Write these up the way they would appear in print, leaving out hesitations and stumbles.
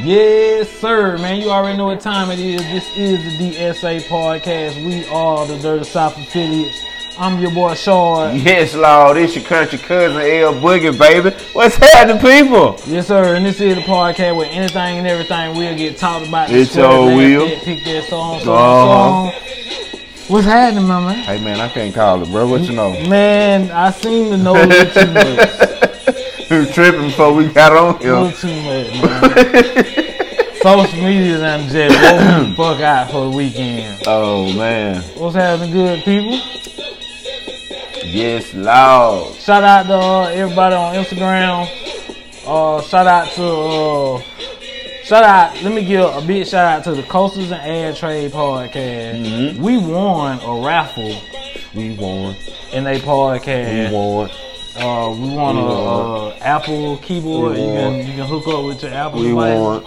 Yes, sir, man. You already know what time it is. This is the DSA podcast. We are the Dirty South affiliates. I'm your boy, Shard. Yes, Lord. It's your country cousin, L Boogie, baby. What's happening, people? Yes, sir. And this is the podcast where anything and everything will get talked about. It's your wheel. Pick that song. What's happening, my man? Hey, man, I can't call it, bro. What you know? Man, I seem to know a little too much. We were tripping before we got on here. A little too much, man. Social media done just woke the fuck out for the weekend. Oh, man. What's happening, good people? Yes, Lord. Shout out to everybody on Instagram. Let me give a big shout out to the Coasters and Ad Trade podcast. Mm-hmm. We won a raffle. We won. In a podcast. We won. We won a Apple keyboard. You can hook up with your Apple device.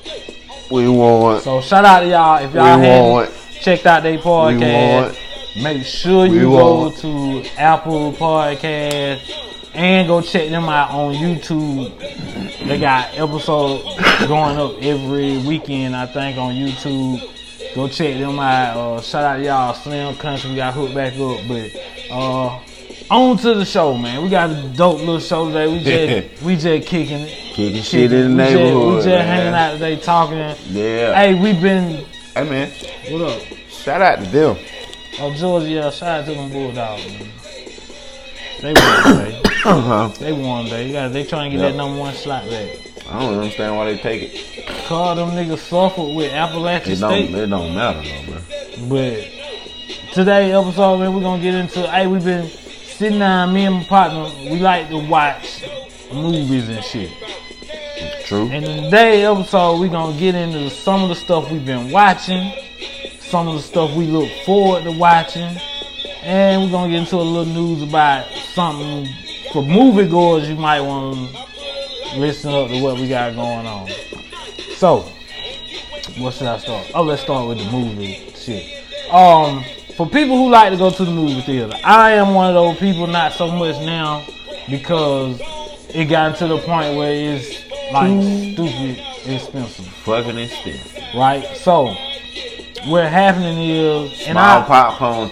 We won. So shout out to y'all. If y'all haven't checked out their podcast, make sure you go to Apple Podcast and go check them out on YouTube. They got episodes going up every weekend, I think, on YouTube. Go check them out. Shout out to y'all, Slim Country. We got hooked back up, but on to the show, man. We got a dope little show today. We just kicking it. Kicking shit in the neighborhood. We just hanging out today, talking. Yeah. Hey, we been. Hey, man. What up? Shout out to them. Oh, Georgia, yeah. Shout out to them Bulldogs, man. They won today. They won today. They trying to get that number one slot back. I don't understand why they take it. Cause them niggas suffered with Appalachian State. It don't matter, though, man. But today's episode, man, we're gonna get into. Hey, we've been sitting down, me and my partner. We like to watch movies and shit. True. And in today's episode, we're gonna get into some of the stuff we've been watching, some of the stuff we look forward to watching, and we're gonna get into a little news about something for moviegoers you might want to listen up to what we got going on. So, what should I start? Oh, let's start with the movie shit. For people who like to go to the movie theater, I am one of those people, not so much now, because it got to the point where it's like stupid expensive. Fucking expensive. Right? So, what happening is... Small popcorn,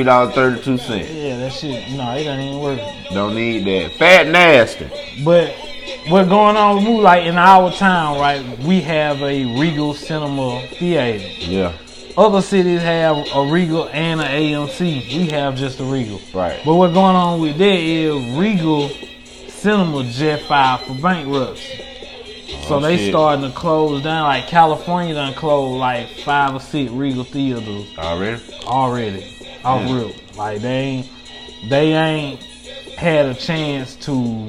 $23.32. Yeah, that shit, no, it doesn't even work. Don't need that. Fat nasty. But what's going on with movies, like in our town, right, we have a Regal Cinema Theater. Yeah. Other cities have a Regal and an AMC. We have just a Regal. Right. But what's going on with that is Regal Cinema just filed for bankruptcy. So they starting to close down. Like California done closed like 5 or 6 Regal theaters. Already. Off real. Like they ain't had a chance to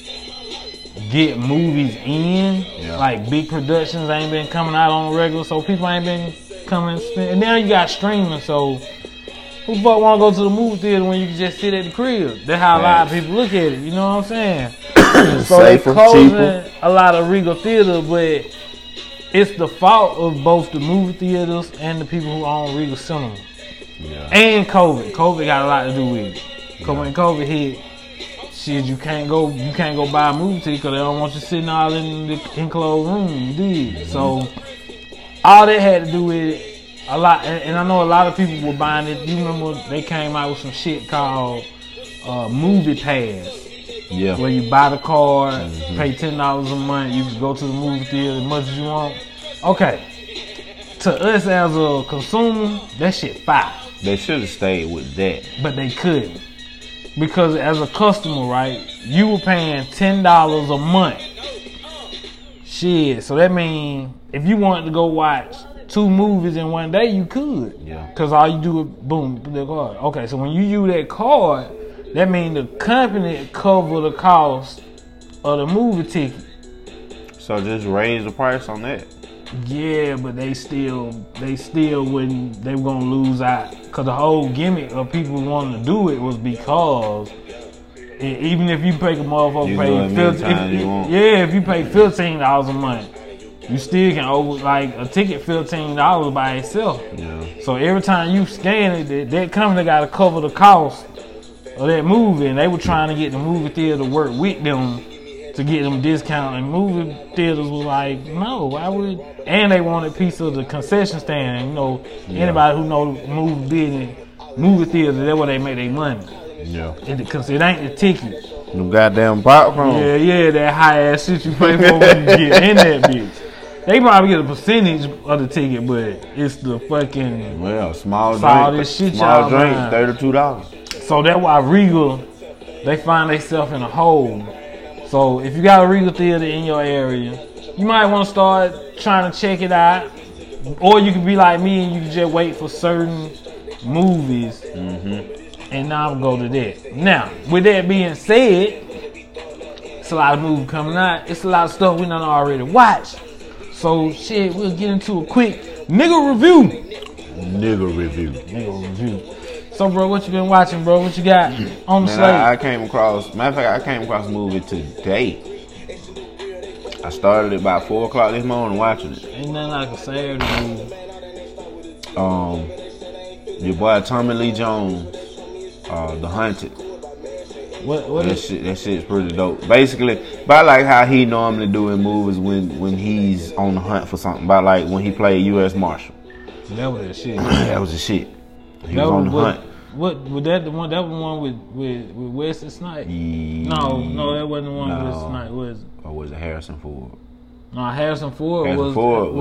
get movies in. Yeah. Like big productions ain't been coming out on regular, so people ain't been coming and spend. And now you got streaming, so who the fuck want to go to the movie theater when you can just sit at the crib? That's how a lot of people look at it. You know what I'm saying? So they closing a lot of Regal theaters, but it's the fault of both the movie theaters and the people who own Regal Cinema. Yeah. And COVID. COVID got a lot to do with it. Cause when COVID hit, shit, you can't go buy a movie ticket because they don't want you sitting all in the enclosed room. You did. Mm-hmm. So all that had to do with it, a lot, and I know a lot of people were buying it. You remember they came out with some shit called Movie Pass. Yeah. Where you buy the card, pay $10 a month, you can go to the movie theater as much as you want. Okay. To us as a consumer, that shit fire. They should have stayed with that. But they couldn't. Because as a customer, right, you were paying $10 a month. Shit. So that means if you wanted to go watch 2 movies in one day, you could. Yeah. Because all you do is boom, put that card. Okay, so when you use that card, that means the company cover the cost of the movie ticket. So just raise the price on that. Yeah, but they still wouldn't. They were gonna lose out because the whole gimmick of people wanting to do it was because even if you pay a motherfucker if you pay $15 a month, you still can like a ticket $15 by itself. Yeah. So every time you scan it, that company got to cover the cost of that movie, and they were trying to get the movie theater to work with them to get them discount. And movie theaters was like, no, why would? And they wanted a piece of the concession stand. You know, anybody who know movie business, movie theaters, that's where they make their money. Yeah. Because it ain't the ticket. Them goddamn popcorn. Yeah, that high ass shit you pay for when you get in that bitch. They probably get a percentage of the ticket, but it's the fucking small all drink. this shit Small y'all drink, buying. $32. So that's why Regal, they find themselves in a hole. So if you got a Regal theater in your area, you might want to start trying to check it out. Or you can be like me and you can just wait for certain movies and now go to that. Now, with that being said, it's a lot of movies coming out. It's a lot of stuff we done already watched. So shit, we'll get into a quick nigga review. Nigga review. So bro, what you been watching, bro? What you got on the slate? I came across, matter of fact, I came across a movie today. I started at about 4 o'clock this morning watching it. Ain't nothing like a Saturday movie. Your boy Tommy Lee Jones, The Hunted. What that shit's pretty dope. Basically, about like how he normally do in movies when he's on the hunt for something. About like when he played U.S. Marshal. That was that shit. That was the shit. He was on the hunt. What was that the one? That was the one with Wesley Snipes? No, that wasn't the one with Wesley Snipes. Was it? Or was it Harrison Ford? No, Harrison Ford was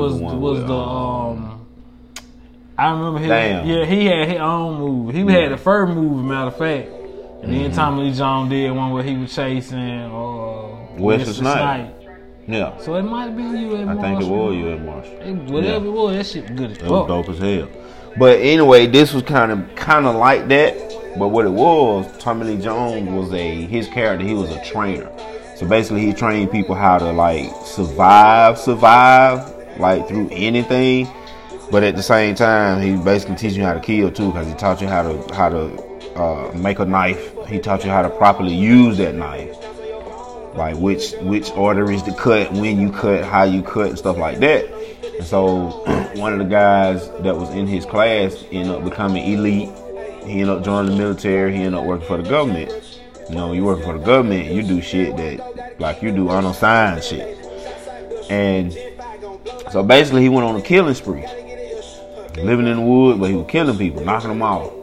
I remember him. Yeah, he had his own movie. He had the first movie, matter of fact. And then Tommy Lee Jones did one where he was chasing Wesley Snipes. Yeah. So it might have been U.S. Marshal. I think it was U.S. Marshal. Whatever it was, that shit was good as fuck. It was dope as hell. But anyway, this was kind of like that. But what it was, Tommy Lee Jones was his character. He was a trainer. So basically, he trained people how to like survive, like through anything. But at the same time, he basically teach you how to kill too, because he taught you how to make a knife. He taught you how to properly use that knife, like which arteries to cut, when you cut, how you cut, and stuff like that. And so one of the guys that was in his class ended up becoming elite. He ended up joining the military. He ended up working for the government. You know, you working for the government, you do shit that like you do unassigned shit. And so basically, he went on a killing spree, living in the woods, but he was killing people, knocking them off.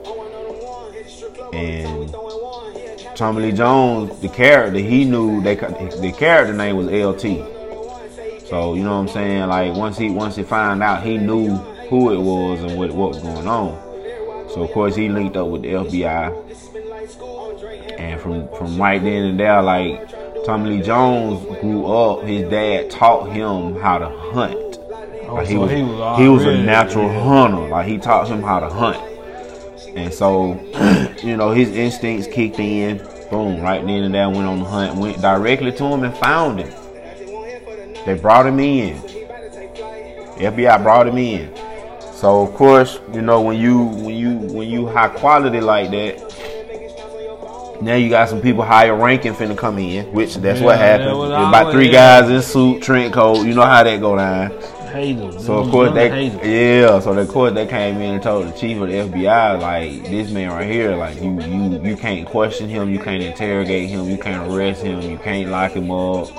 And Tommy Lee Jones, the character, he knew the character name was LT. So you know what I'm saying? Like once he found out, he knew who it was and what was going on. So of course he linked up with the FBI. And from right then and there, like Tommy Lee Jones grew up, his dad taught him how to hunt. Like he was a natural hunter. Like he taught him how to hunt. And so, you know, his instincts kicked in. Boom, right then and there, went on the hunt, went directly to him and found him. They brought him in. FBI brought him in. So of course, you know, when you high quality like that, now you got some people higher ranking finna come in, which that's what happened. About 3 guys in suit, trench coat. You know how that go down. Haters. So of course they came in and told the chief of the FBI, like, this man right here, like you can't question him, you can't interrogate him, you can't arrest him, you can't lock him up.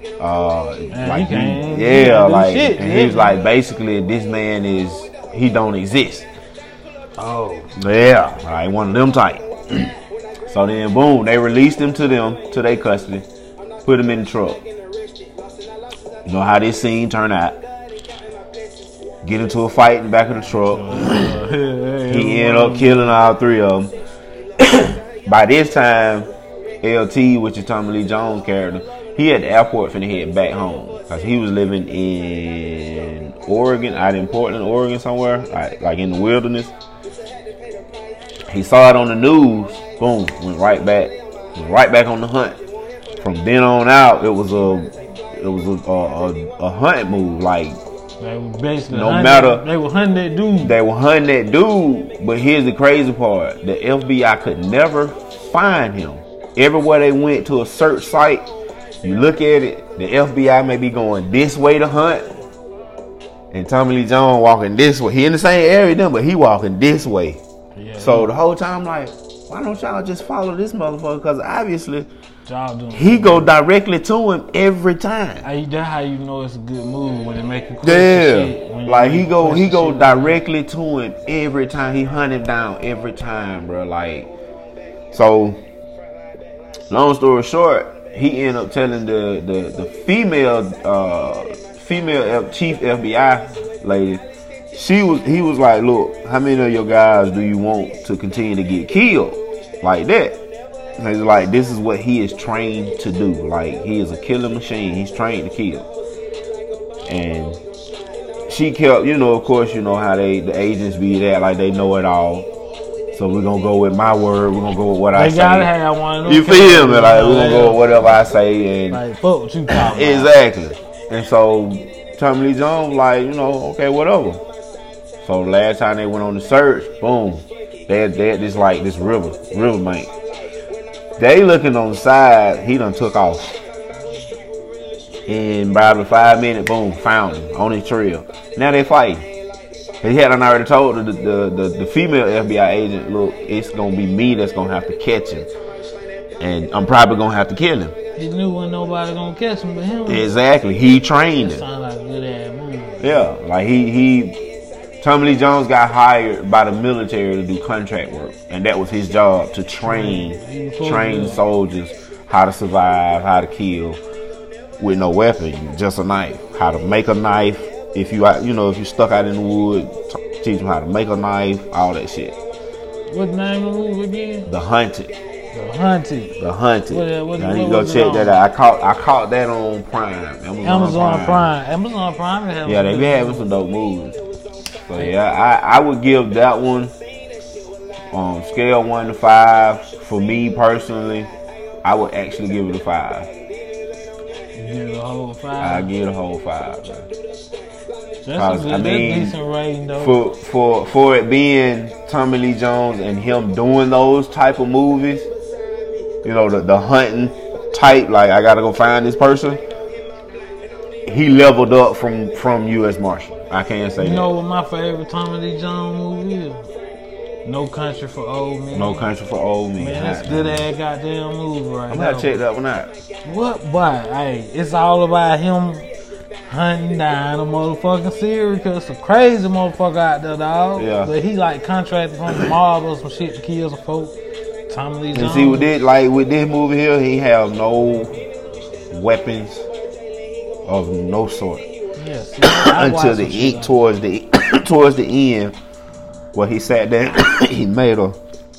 He was like, basically this man he don't exist. Oh. Yeah, like one of them type. So then boom, they released him to their custody, put him in the truck. You know how this scene turned out. Get into a fight in the back of the truck. He ended up killing all 3 of them. By this time, LT, which is Tommy Lee Jones' character, he at the airport finna head back home. Because he was living in Oregon, out in Portland, Oregon somewhere, like in the wilderness. He saw it on the news, boom, went right back on the hunt. From then on out, it was a hunt move, like, they were basically they were hunting that dude. They were hunting that dude. But here's the crazy part. The FBI could never find him. Everywhere they went to a search site, you look at it, the FBI may be going this way to hunt. And Tommy Lee Jones walking this way. He in the same area then, but he walking this way. Yeah, so the whole time, like, why don't y'all just follow this motherfucker? Because obviously he go directly to him every time. That's how you know it's a good move when they make a shit. Like he go directly to him every time. He hunt him down every time, bro. Like, so long story short, he ended up telling the female chief FBI lady. He was like, look, how many of your guys do you want to continue to get killed like that? And he's like, this is what he is trained to do. Like, he is a killing machine. He's trained to kill. And she kept, of course, you know how the agents be that, like they know it all. So we're gonna go with my word. We're gonna go with what I say. They gotta have one of them. You feel me? Like, we're gonna go with whatever I say. And like, fuck what you talking exactly. And so Tommy Lee Jones, like, okay, whatever. So the last time they went on the search, boom, they had this riverbank. They looking on the side, he done took off. In probably 5 minutes, boom, found him on his trail. Now they fighting. He had already told the female FBI agent, look, it's gonna be me that's gonna have to catch him, and I'm probably gonna have to kill him. He knew when nobody gonna catch him but him. Exactly, he trained him. Sound like a good ass move. Yeah, like Tommy Lee Jones got hired by the military to do contract work, and that was his job, to train soldiers how to survive, how to kill with no weapon, just a knife, how to make a knife. If you stuck out in the wood, teach them how to make a knife, all that shit. What name of the movie again? The Hunted. The Hunted. The Hunted. What now you go check that out. I caught that on Prime. Amazon Prime. Amazon Prime. Yeah, they be having some dope movies. So yeah, I would give that one on scale 1 to 5. For me personally, I would actually give it a 5. You give it a whole 5? I give it a whole 5. Man. That's a decent rating though. For it being Tommy Lee Jones and him doing those type of movies, the hunting type, like I gotta go find this person. He leveled up from U.S. Marshal. I can't say that. You know what my favorite Tommy Lee Jones movie is? No Country for Old Men. No Country for Old Men. Man, that's good ass goddamn movie right I'm gonna check that one out. What? But hey, it's all about him hunting down a motherfucking serial killer. It's a crazy motherfucker out there, dog. Yeah. But he like contracted from the mob or some shit to kill some folks. Tommy Lee Jones. And see, with this movie here, he have no weapons of no sort. Yes. Until the end, towards the end, where he sat there, he made a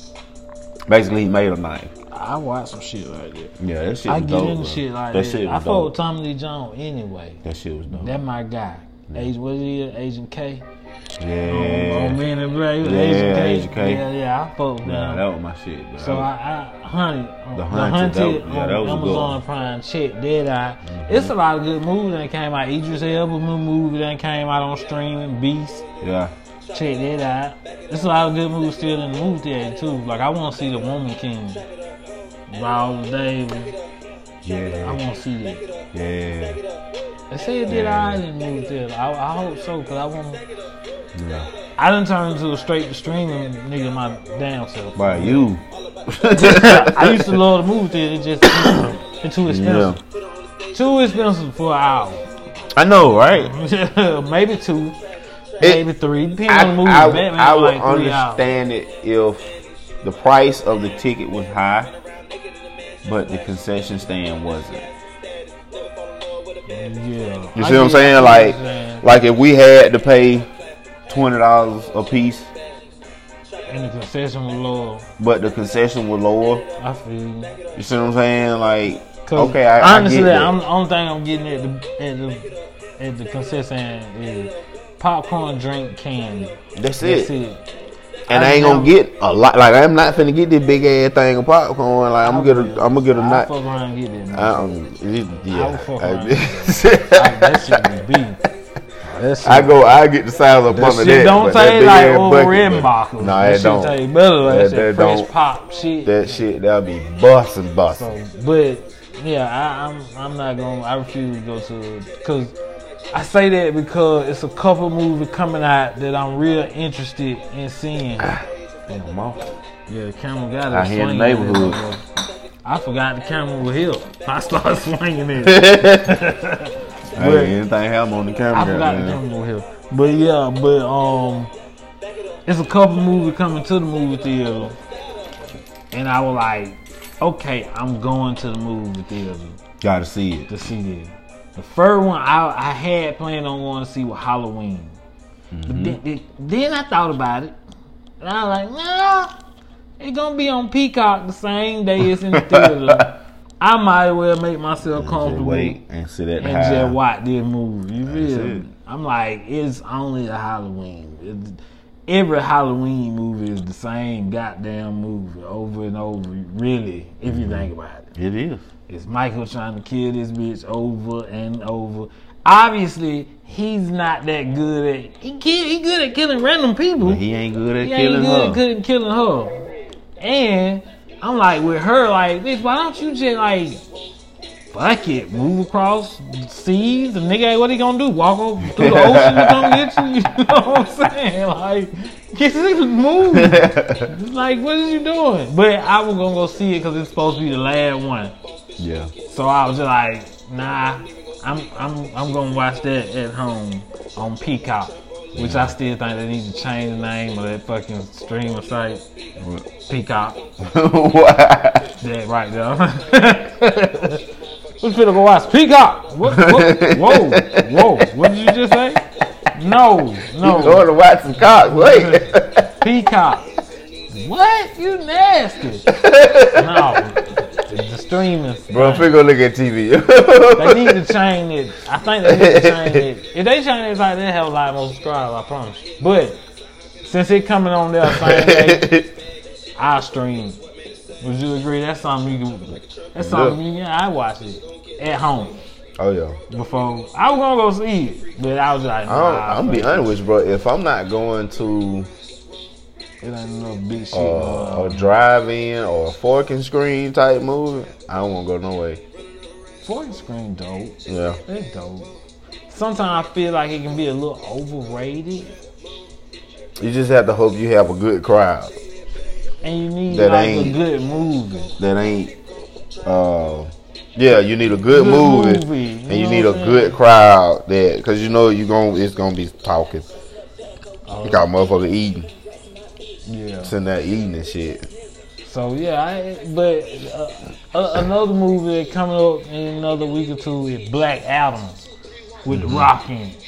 knife. I watch some shit like that. Yeah, that shit was I dope. get into shit like that. Shit was I fuck with Tommy Lee Jones anyway. That shit was dope. That my guy. What is he? Agent K. Yeah. Oh man, and Agent K. Yeah, I fuck with him. Nah, that was my shit, bro. So I hunted. The Hunted on that was Amazon Prime. Check that out. It's a lot of good movies that came out. Idris Elba movie that came out on streaming. Beast. Yeah. Check that out. There's a lot of good movies still in the movie theater too. Like I want to see The Woman King. Viola Davis. Yeah. I want to see that. Yeah. They say it did alright in the movie theater. I hope so, cause I want. Yeah. I done turned into a straight to streaming nigga my damn self. By you. I used to love the movie theater. It's too expensive. Yeah. Too expensive for an hour. I know, right? Maybe 2, maybe 3. Depending on the movie. I would like understand it if the price of the ticket was high, but the concession stand wasn't. Yeah. You see what I'm saying? Like if we had to pay $20 a piece, and the concession was lower, but the concession was lower. I feel you. You see what I'm saying? Like, okay, honestly, I get that. The only thing I'm getting at the concession is popcorn, drink, candy. That's it. And I ain't gonna get a lot. Like I'm not finna get this big ass thing of popcorn. Like I'm gonna get a night. Fuck around and get that. Yeah. I would fuck around. That shit would be. I get the size up under that. Don't taste like old Redenbacher. No, it don't. Taste better like that fresh pop shit. That shit that'll be busting. So, but yeah, I'm not gonna. I refuse to go to because. I say that because it's a couple movies coming out that I'm real interested in seeing. Damn, Yeah, the camera got it. Out here in the neighborhood. I forgot the camera was here. I started swinging it. Hey, anything happen on the camera? I forgot the camera was here. But yeah, it's a couple movies coming to the movie theater. And I was like, okay, I'm going to the movie theater. Gotta see it. To see this. The first one I had planned on going to see was Halloween. But then I thought about it. And I was like, nah, it's going to be on Peacock the same day it's in the theater. I might as well make myself comfortable. Wait and sit at the and just watch this movie. You feel me? I'm like, it's only a Halloween. Every Halloween movie is the same goddamn movie over and over, really, if you think about it. It is. It's Michael trying to kill this bitch over and over. Obviously, he's not that good at... He good at killing random people. But he ain't good at killing her. Good at killing her. And I'm like, with her, like, bitch, why don't you just, like... Fuck it, move across the seas. The nigga, what he gonna do? Walk over through the ocean to come get you? You know what I'm saying? Like, get this move. Like, what is you doing? But I was gonna go see it because it's supposed to be the last one. Yeah. So I was just like, nah, I'm gonna watch that at home on Peacock. Which I still think they need to change the name of that fucking streaming site. What? Peacock. What? Yeah, right there. We finna go watch Peacock. What? Whoa. What did you just say? No. You going to watch some cock? Wait. Peacock. What? You nasty. No. The streaming. Bro, if we go look at TV. They need to change it. I think they need to change it. If they change it like that, have a lot more subscribers, I promise. But since it coming on there same day, I'll stream. Would you agree? That's something you can. That's something you can. I watch it at home. Oh yeah. Before I was gonna go see it, but I was like, nah, I'm be honest with you, bro. If I'm not going to it ain't no big shit. A drive-in or a forking screen type movie, I don't want to go no way. Forking screen dope. Yeah. It's dope. Sometimes I feel like it can be a little overrated. You just have to hope you have a good crowd. And you need a good movie. That ain't. Yeah, you need a good movie, and you need a good crowd that, because you know it's gonna be talking. You got motherfucker eating. Yeah. Sitting there eating and shit. So yeah, but another movie coming up in another week or two is Black Adam with The Rock in it.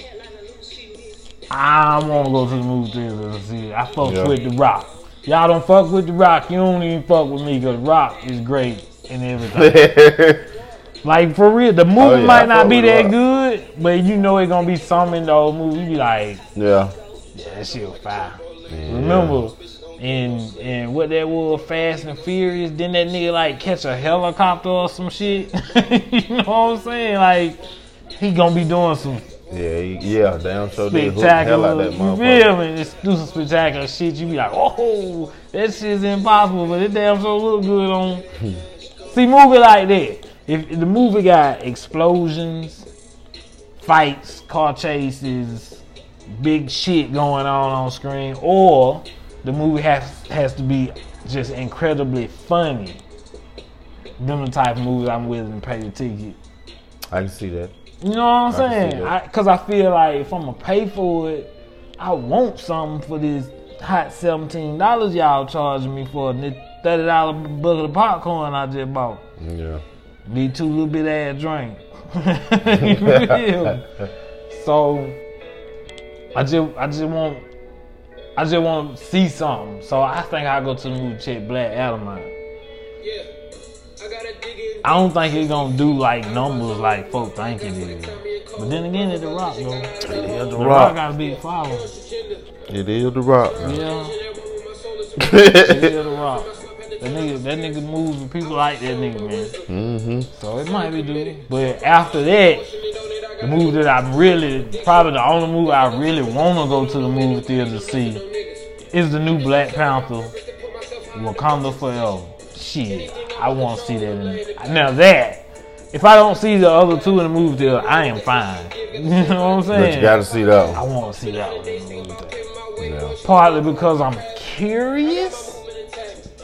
I want to go to the movie theater to see it. I fuck with The Rock. Y'all don't fuck with The Rock. You don't even fuck with me because The Rock is great and everything. Like, for real, the movie might not be that good, but you know it's going to be something in the old movie. You be like, yeah, that shit was fire. Yeah. Remember, and what that was, Fast and Furious, didn't that nigga, like, catch a helicopter or some shit? You know what I'm saying? Like, he going to be doing some... Yeah, damn sure spectacular. Like that you feel me? Just do some spectacular shit. You be like, oh, that shit's impossible, but it damn sure look good on. See, movie like that. If the movie got explosions, fights, car chases, big shit going on screen, or the movie has to be just incredibly funny. Them the type of movies I'm willing to pay the ticket. I can see that. You know what I'm saying? Because I feel like if I'm going to pay for it, I want something for this hot $17 y'all charging me for a $30 bucket of popcorn I just bought. Yeah. Need 2 little bit ass drink. You feel? So I just want to see something. So I think I'll go to the movie check Black Adam out. I don't think it's gonna do like numbers like folk think it is. But then again, it's The Rock, though. It is The Rock got a big following. It is The Rock. Yeah. It is The Rock. That nigga moves with people like that nigga, man. Mm-hmm. So it might be good. But after that, the movie that I'm really, probably the only movie I really want to go to the movie theater to see is the new Black Panther, Wakanda Forever. Shit, I want to see that in it. Now that, if I don't see the other two in the movie theater, I am fine. You know what I'm saying? But you gotta see that one. I want to see that one in the movie theater. Yeah. Partly because I'm curious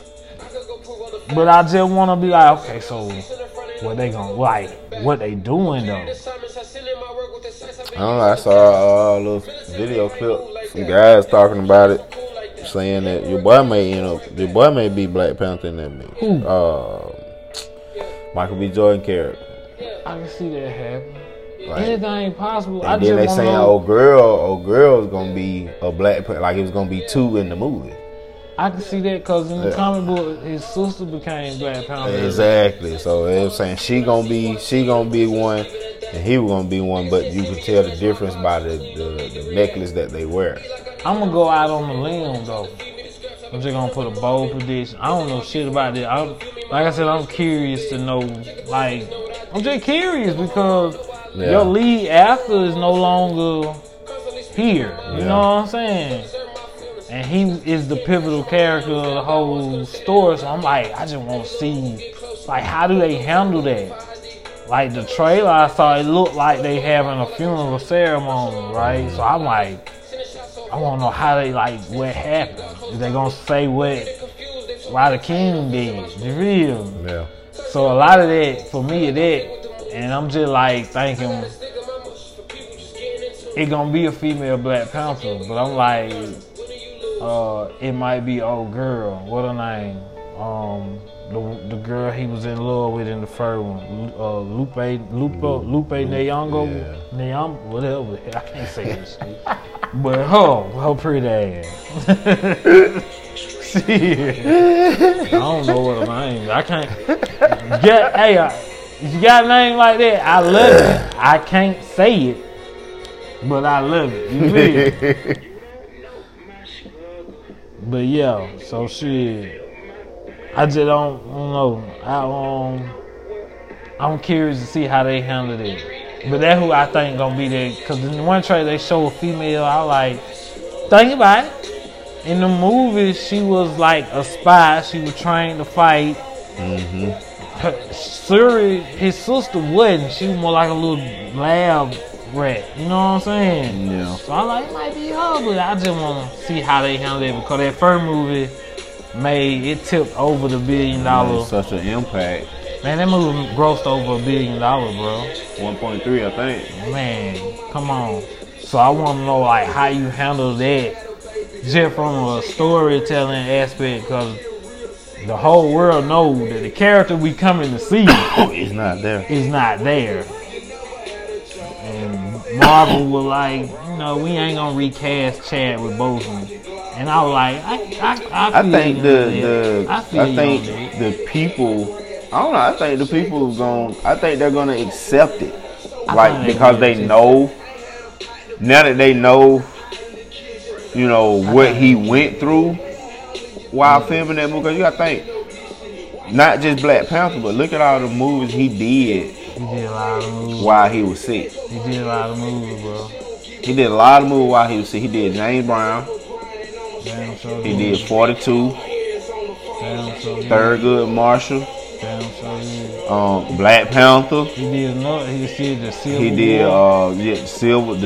But I just want to be like, okay, so what they gonna like? What they doing though? I don't know. I saw a little video clip. Some guys talking about it, saying that your boy may be Black Panther in that movie. Who? Michael B. Jordan character. I can see that happen. Like, Anything possible. and then they saying old girl is gonna be a Black Panther. Like it was gonna be 2 in the movie. I can see that because in the comic book, his sister became Black Panther. Exactly. So they were saying she gonna be one, and he was gonna be one. But you can tell the difference by the necklace that they wear. I'm gonna go out on the limb though. I'm just gonna put a bold prediction. I don't know shit about it. Like I said, I'm curious to know. Like, I'm just curious because your lead actor is no longer here. You know what I'm saying? And he is the pivotal character of the whole story. So I'm like, I just want to see, like, how do they handle that? Like, the trailer I saw, it looked like they having a funeral ceremony, right? So I'm like, I want to know how they, like, what happened. Is they going to say why the king did? You feel? Yeah. So a lot of that, for me, is that. And I'm just, like, thinking, it going to be a female Black Panther. But I'm like, it might be old girl. What her name? The girl he was in love with in the first one. Lupe Nyong'o. Yeah. Whatever. I can't say this shit. But her pretty ass. Shit. I don't know what her name is. I can't get. Hey, if you got a name like that, I love it. I can't say it, but I love it. You feel? But yeah, so shit. I just don't know. I'm curious to see how they handle it. But that's who I think gonna be there. Cause in the one trailer they show a female. I like, think about it. In the movie, she was like a spy. She was trained to fight. Mm-hmm. Suri, his sister wasn't. She was more like a little lab rat. You know what I'm saying? Yeah. So I like, it might be her, but I just want to see how they handle it because that first movie tipped over the $1 billion. Such an impact. Man, that movie grossed over $1 billion, bro. 1.3, I think. Man, come on. So I want to know like how you handle that, just from a storytelling aspect, because the whole world knows that the character we coming to see is not there. And Marvel was like, we ain't gonna recast Chadwick Boseman. And I was like, I think the people. I don't know. I think the people they're gonna accept it, like because they know. Now that they know, what he went through while filming that movie. Because you gotta think, not just Black Panther, but look at all the movies he did. He did a lot of movies while he was sick. He did a lot of movies, bro. He did a lot of movies while he was sick. He did James Brown. Damn, so he did 42. Damn, so Thurgood Marshall. Damn, so Black Panther. He did another. He did the Civil War. He did Civil War.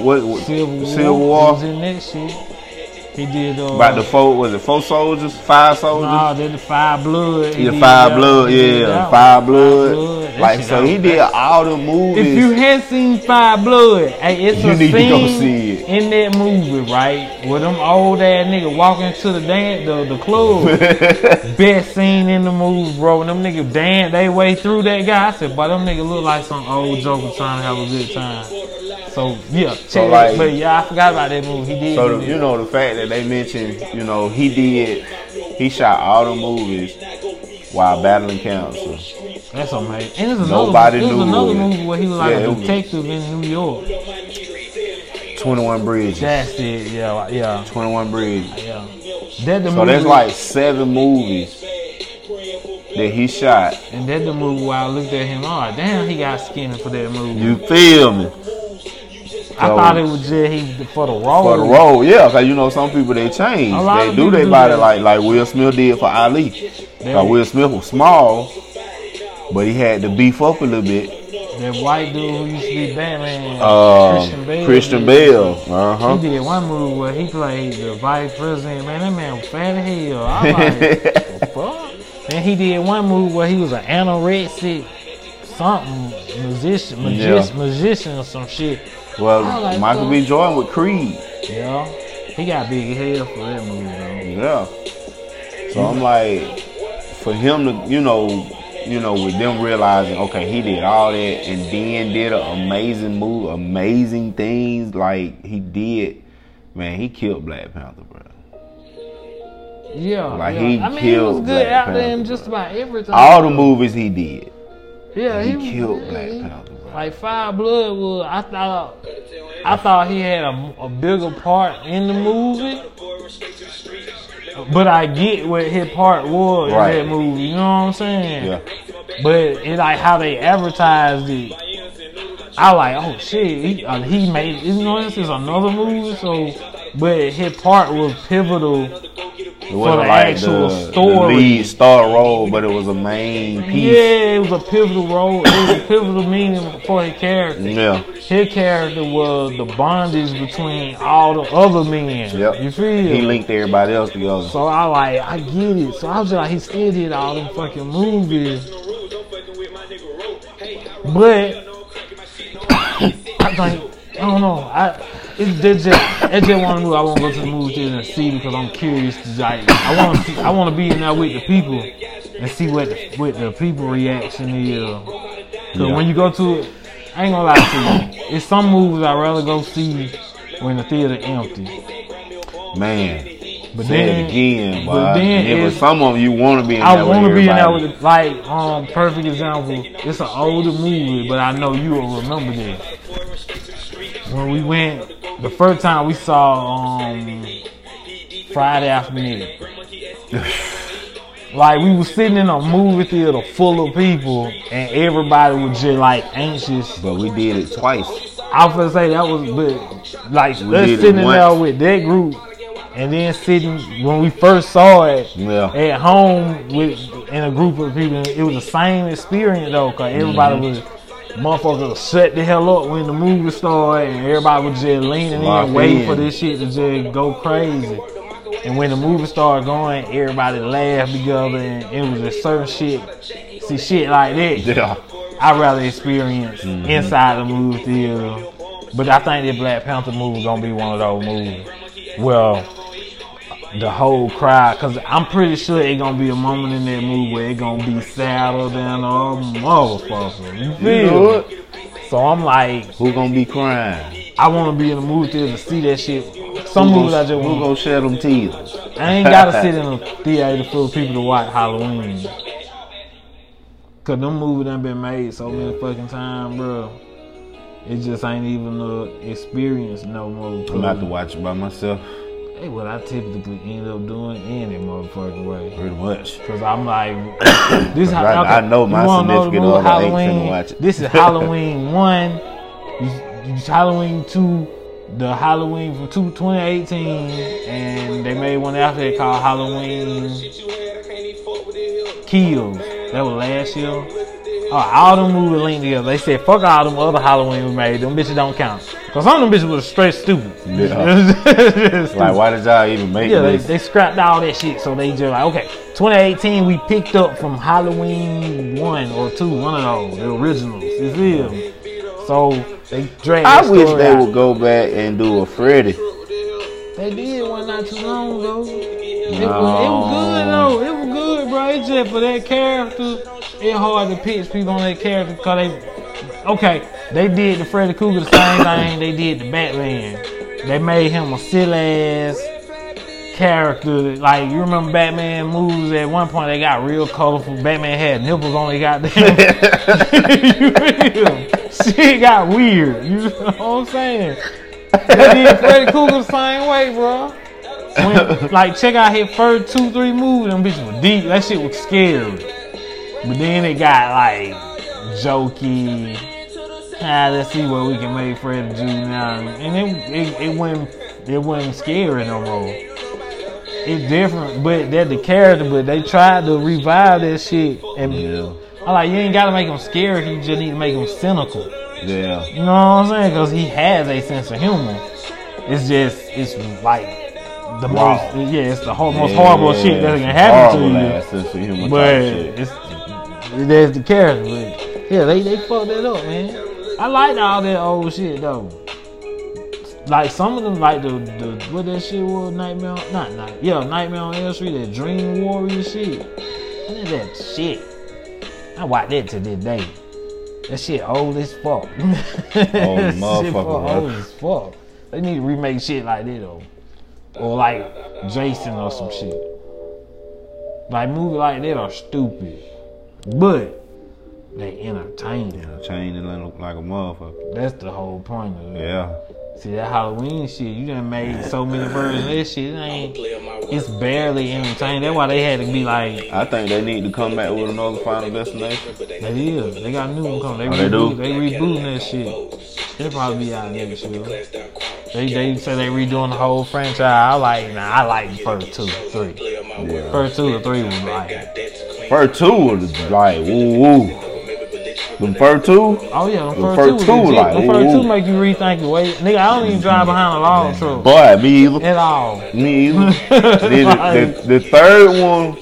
He was in that shit. He did about the 4 soldiers, 5 soldiers? No, they the 5 Blood. The 5 Blood, yeah, 5 Blood. Like so, he did all the movies. If you hadn't seen 5 Blood, hey, it's you need to go see it in that movie, right? Where them old ass niggas walking to the club. Best scene in the movie, bro. When them niggas dance they way through that guy, I said, boy, them niggas look like some old joker trying to have a good time. So yeah, so like, but yeah, I forgot about that movie. He did. So the fact that they mentioned, he shot all the movies while battling cancer. That's amazing. And there's another movie where he was like a detective in New York. 21 Bridges. That's it. Yeah. 21 Bridges. Yeah. So there's like 7 movies that he shot. And that's the movie where I looked at him. Oh, damn, he got skinny for that movie. You feel me? I thought it was just for the role. For the role, yeah. Cause some people they change. They do their body like Will Smith did for Ali. Cause Will Smith was small, but he had to beef up a little bit. That white dude who used to be Batman, Christian Bale. He did one movie where he played the vice president. Man, that man was fat as hell. I'm like, what the fuck? And then he did one movie where he was an anorexic magician or some shit. Well, like, Michael B. Jordan with Creed. Yeah, he got big hair for that movie though. Yeah. So I'm like, for him to, you know, with them realizing, okay, he did all that and then did an amazing move, amazing things like he did. Man, he killed Black Panther, bro. Yeah, like yeah. he I mean, killed he was good Black out Panther, there in just about everything. All the movies he did. Yeah, he killed Black Panther, bro. Like Five Blood was, I thought he had a bigger part in the movie. But I get what his part was in that movie, you know what I'm saying? Yeah. But it like how they advertised it. I like, oh shit, he made, you know, this is another movie, so, but his part was pivotal for the like actual the story. The lead star role, but it was a main piece. Yeah, it was a pivotal role. It was a pivotal meaning for his character. Yeah. His character was the bondage between all the other men. Yep. You feel? He linked everybody else together. So I get it. So I was just like, he still did all them fucking movies. But I think, I don't know. It's just one movie I want to go to the movie theater and see because I'm curious. I want to be in there with the people and see what the people reaction is. Because when you go to it, I ain't gonna lie to you, it's some movies I'd rather go see when the theater empty. Man. But say then it again, but then some of them you want to be in there. I want to be in there with it. Like, perfect example, it's an older movie, but I know you will remember this. When we went, the first time we saw Friday Afternoon. Like, we was sitting in a movie theater full of people, and everybody was just like anxious. But we did it twice. I was gonna say that was, but like us sitting in there with that group, and then sitting when we first saw it at home in a group of people, it was the same experience though, cause everybody was motherfuckers shut the hell up when the movie started, and everybody was just leaning in, waiting for this shit to just go crazy. And when the movie started going, everybody laughed together, and it was a certain shit. See, shit like that. Yeah. I'd rather experience inside the movie theater. But I think that Black Panther movie gonna be one of those movies. Well, the whole crowd, cause I'm pretty sure it gonna be a moment in that movie where it gonna be sadder than a motherfucker. You feel it? So I'm like, who gonna be crying? I wanna be in the movie theater to see that shit. Some movies I just want. Who gonna shed them tears? I ain't gotta sit in a theater full of people to watch Halloween. Cause them movies done been made so many fucking times, bro. It just ain't even an experience no more. I'm about to watch it by myself. Hey, what I typically end up doing in that motherfucking way. Pretty much. Cause I'm like, this is I know my significant other ain't finna watch it. This is Halloween 1. It's Halloween 2. The Halloween from 2018, and they made one after it called Halloween Kills. That was last year. All them movies linked together. They said, fuck all them other Halloween we made. Them bitches don't count. Because some of them bitches was straight stupid. Yeah. Like, why did y'all even make this? They scrapped all that shit. So they just like, okay, 2018 we picked up from Halloween 1 or 2, one of those, the originals. You feel me? So they dragged I wish they out. would go back and do a Freddy. They did one not too long ago. It was good though. It was good, bro. It's just for that character, it's hard to pitch people on that character because they did the Freddy Krueger the same thing they did the Batman. They made him a silly ass character. Like, you remember Batman movies at one point they got real colorful. Batman had nipples on his goddamn. You feel? Shit got weird. You know what I'm saying? They did Freddy Krueger the same way, bro. Like, check out his first 2-3 movies. Them bitches were deep. That shit was scary. But then it got like jokey. Let's see what we can make Freddy do now. And it wasn't scary no more. It's different, but they're the character. But they tried to revive that shit. And I'm like, you ain't gotta make him scary. You just need to make him cynical. Yeah. You know what I'm saying? Because he has a sense of humor. It's like the most, it's the most horrible shit that can happen to you. But there's the character. But yeah, they fucked that up, man. I like all that old shit though. Like some of them, like the what that shit was, Nightmare on Elm Street, that Dream Warrior shit. Look at that shit. I watch that to this day. That shit old as fuck. Old motherfucker. Old as fuck. They need to remake shit like that though, or like Jason or some shit. Like movies like that are stupid, but they entertaining. Entertaining like a motherfucker. That's the whole point of it. Yeah. See that Halloween shit, you done made so many versions of that shit. It's barely entertaining. That's why they had to be like. I think they need to come back with another Final Destination. They is. They got a new one coming. They rebooting that shit. It'll probably be out next year. They say they redoing the whole franchise. I like the first 2 or 3. Yeah. First 2 or 3 was like. First 2 was like woo. The first 2? Oh yeah, the first 2 like the first 2 make you rethink the way. Nigga, I don't even drive behind a log truck. Boy, me either. At all. Me either. the third one,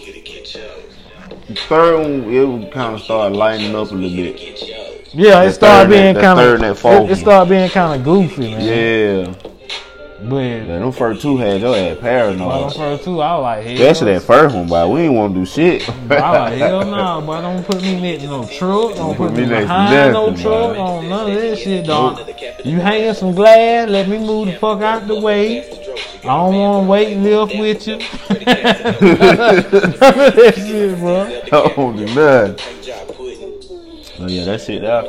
it would kind of start lighting up a little bit. Yeah, it started being kind of. It started being kind of goofy, man. Yeah. But them first 2 had your ass paranoid. Them first 2, I was like, hell. Especially that first one, boy. We ain't want to do shit. I was like, hell no, boy. Don't put me next to no truck. Don't put me behind no truck. On none of that shit, dog. You hanging some glass, let me move the fuck out the way. I don't want to wait and live with you. None of that shit, bro. Don't do nothing. Oh yeah, that shit out.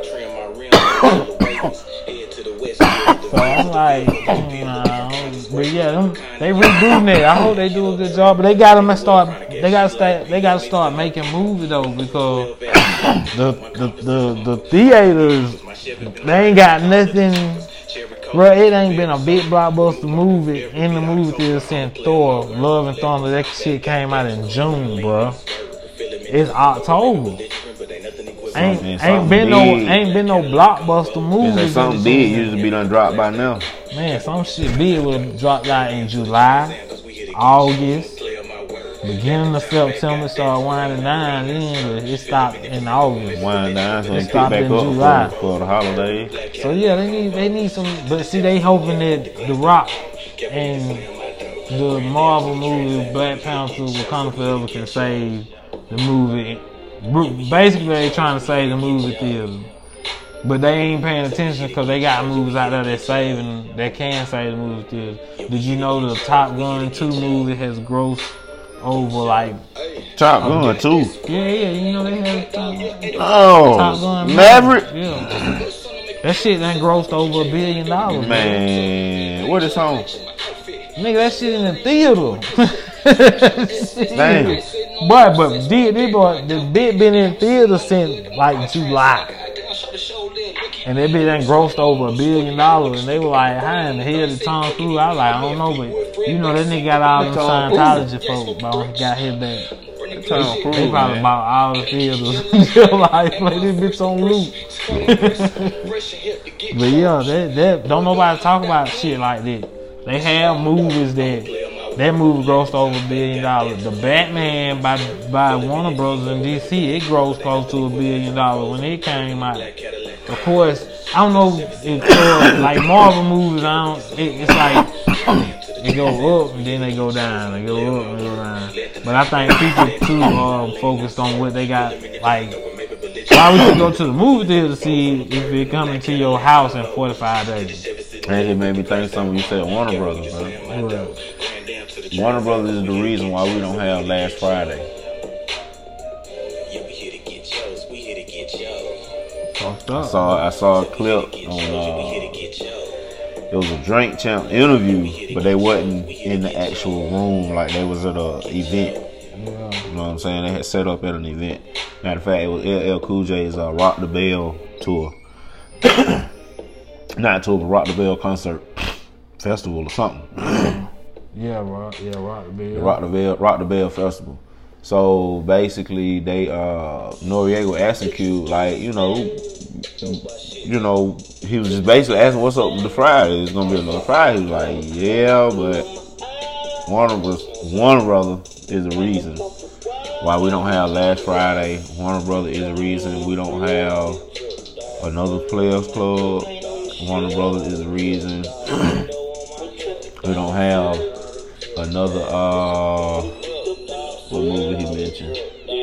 So I'm like, nah. But yeah, they rebooting it. I hope they do a good job. But they gotta start making movies though, because the theaters, they ain't got nothing. Bro, it ain't been a big blockbuster movie in the movie theater since Thor: Love and Thunder. That shit came out in June, bro. It's October. Ain't been no blockbuster movie. Something big usually be done dropped by now. Man, some shit big would have dropped out in July, August, beginning of September. Started winding down then, but it stopped in August. Winding down, so it stopped back in up July for the holidays. So yeah, they need some. But see, they hoping that The Rock and the Marvel movie Black Panther Wakanda Forever can save the movie. Basically, they trying to save the movie theater, but they ain't paying attention because they got movies out there that can save the movie theater. Did you know the Top Gun 2 movie has grossed over like Top Gun 2? Yeah, you know they had Top Gun Maverick. Yeah, that shit done grossed over $1 billion. Man, what is on? Nigga, that shit in the theater. Damn. But the bit been in theater since like July, and that bit done grossed over $1 billion. And they were like, "How in the hell did Tom Cruise?" I was like, "I don't know, but you know that nigga got all them Scientology folks, bro. He got his back. They probably bought all the theaters. Like play this bitch on loop." But yeah, that don't nobody talk about shit like that. They have movies that movie grossed over $1 billion. The Batman by Warner Brothers in DC, it grossed close to $1 billion when it came out. Of course, I don't know if like Marvel movies, it's like they go up and then they go down. They go up and they go down. But I think people too focused on what they got. Like, why would you go to the movie theater to see if it coming to your house in 45 days? And it made me think something you said Warner Brothers, man. Yeah. Warner Brothers is the reason why we don't have Last Friday. I saw a clip on it was a Drink Champ interview, but they wasn't in the actual room, like they was at a event. You know what I'm saying? They had set up at an event. Matter of fact, it was LL Cool J's Rock the Bell tour. Not tour, but Rock the Bell concert festival or something. Rock the Bell. Rock the Bell festival. So basically, they Noriega asking Q, like, you know, he was just basically asking what's up with the Friday. It's gonna be another Friday. He was like, yeah, but Warner Brother is the reason why we don't have Last Friday. Warner Brother is the reason we don't have another Players Club. Warner Brother is the reason we don't have another what movie he mentioned?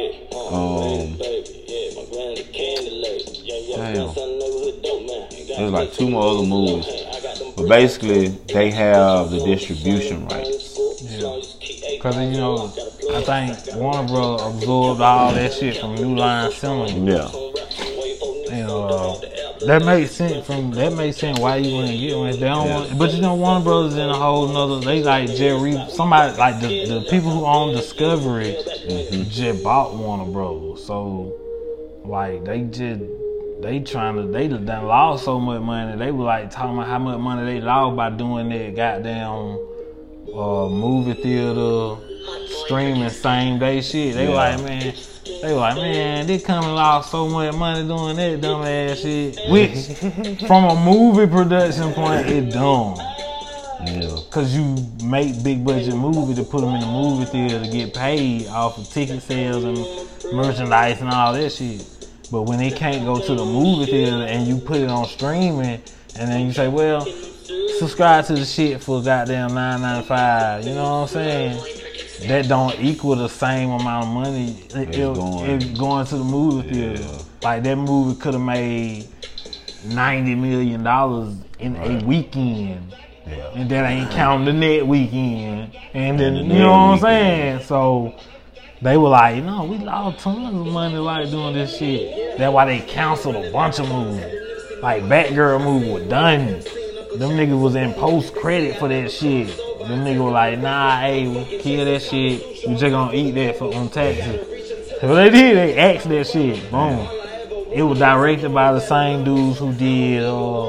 Damn. There's like 2 more other movies. But basically, they have the distribution rights. Yeah. Because, you know, I think Warner Bros. Absorbed all that shit from New Line Cinema. Yeah. And that makes sense why you wouldn't get one. They don't want, but you know, Warner Bros. In a whole nother, they like Jerry, somebody like the people who own Discovery just bought Warner Bros. So, like, they done lost so much money. They were like talking about how much money they lost by doing that goddamn movie theater streaming same day shit. They were like, man, they coming lost so much money doing that dumb ass shit. Which, from a movie production point, it dumb. Yeah. Cause you make big budget movie to put them in the movie theater to get paid off of ticket sales and merchandise and all that shit. But when they can't go to the movie theater and you put it on streaming, and then you say, well, subscribe to the shit for goddamn $9.95. You know what I'm saying? That don't equal the same amount of money it going to the movie theater. Yeah. Like, that movie could have made $90 million in a weekend. Yeah. And that ain't counting the net weekend. And then, you know what I'm saying? So they were like, no, we lost tons of money like doing this shit. That's why they canceled a bunch of movies. Like Batgirl movie was done. Them niggas was in post credit for that shit. Them niggas were like, nah, hey, we kill that shit. We just gonna eat that on taxes. So they did, they axed that shit. Boom. It was directed by the same dudes who did,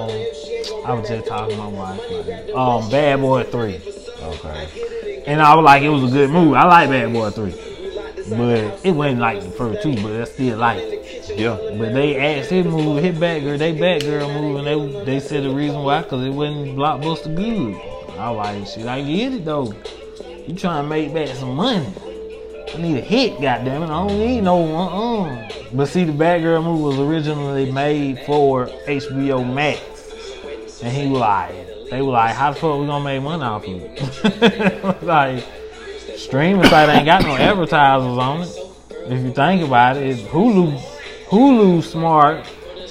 I was just talking to my wife, Bad Boy 3. Okay. And I was like, it was a good movie. I like Bad Boy 3. But it wasn't like the first 2, but I still like it. Yeah. But they asked his movie, his Batgirl movie, and they said the reason why, because it wasn't blockbuster good. I was like, shit, I get it though. You trying to make back some money. I need a hit, goddammit. I don't need no one. But see, the Batgirl movie was originally made for HBO Max. And they were like, how the fuck we gonna make money off of it? Like, streaming site ain't got no advertisers on it. If you think about it, it's Hulu smart.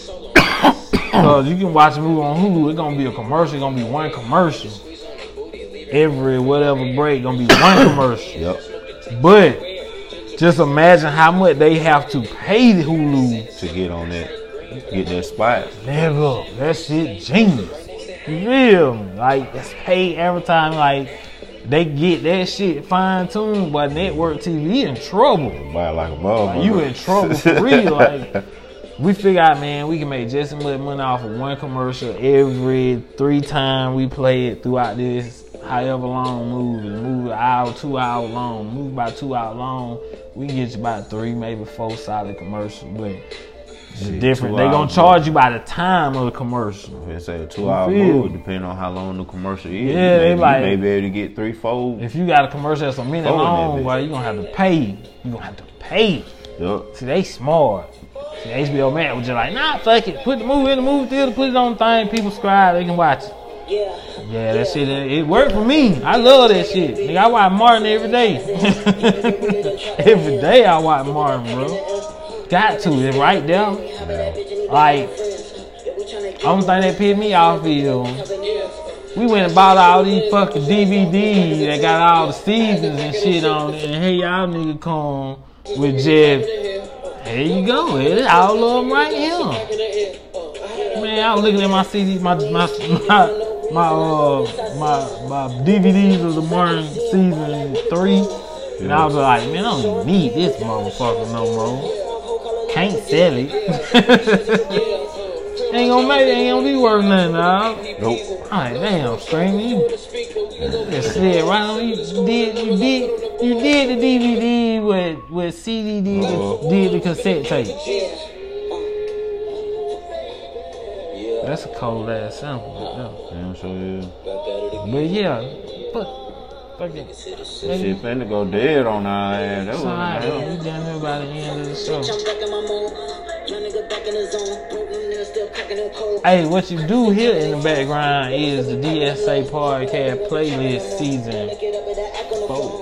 Because you can watch a movie on Hulu, it's gonna be a commercial, it's gonna be one commercial. Every whatever break gonna be one commercial. Yep. But just imagine how much they have to pay Hulu to get on that, get that spot. Nigga, that shit genius. You feel me? Like, it's paid advertising. Like, they get that shit fine-tuned, but network TV in trouble. Buy like a bug. Like, you in trouble for real. Like, we figure out, man, we can make just as much money off of one commercial every 3 times we play it throughout this however long movie. Movie an hour, 2 hour long. Movie about 2 hour long. We can get you about 3, maybe 4 solid commercials, but it's different. They gonna charge you by the time of the commercial. If it's a 2 hour movie, depending on how long the commercial is. Yeah, they like, you may be able to get 3, 4. If you got a commercial that's a minute long, well, you gonna have to pay. You gonna have to pay. Yep. See, they smart. See, HBO Max was just like, nah, fuck it. Put the movie in the movie theater, put it on the thing, people subscribe, they can watch it. Yeah, that shit, it worked for me. I love that shit. Nigga, I watch Martin every day. Every day I watch Martin, bro. Got to, it's right there. Like, only thing that pissed me off is we went and bought all these fucking DVDs that got all the seasons and shit on it, and here y'all nigga come with Jeff. There you go, it's all of them right here. Man, I was looking at my CDs, my DVDs of the Martin season 3, and I was like, man, I don't even need this motherfucker no more. Can't sell it. Ain't gonna be worth nothing, dog. Nope. Alright, damn, streaming. You just slid right on. You did the DVD with CD did the cassette tape. That's a cold ass sample. Yeah, sure is. But yeah, but fucking. Shit finna go dead on our ass. That was alright, we down here by the end of the show. Hey, what you do here in the background is the DSA podcast playlist season 4.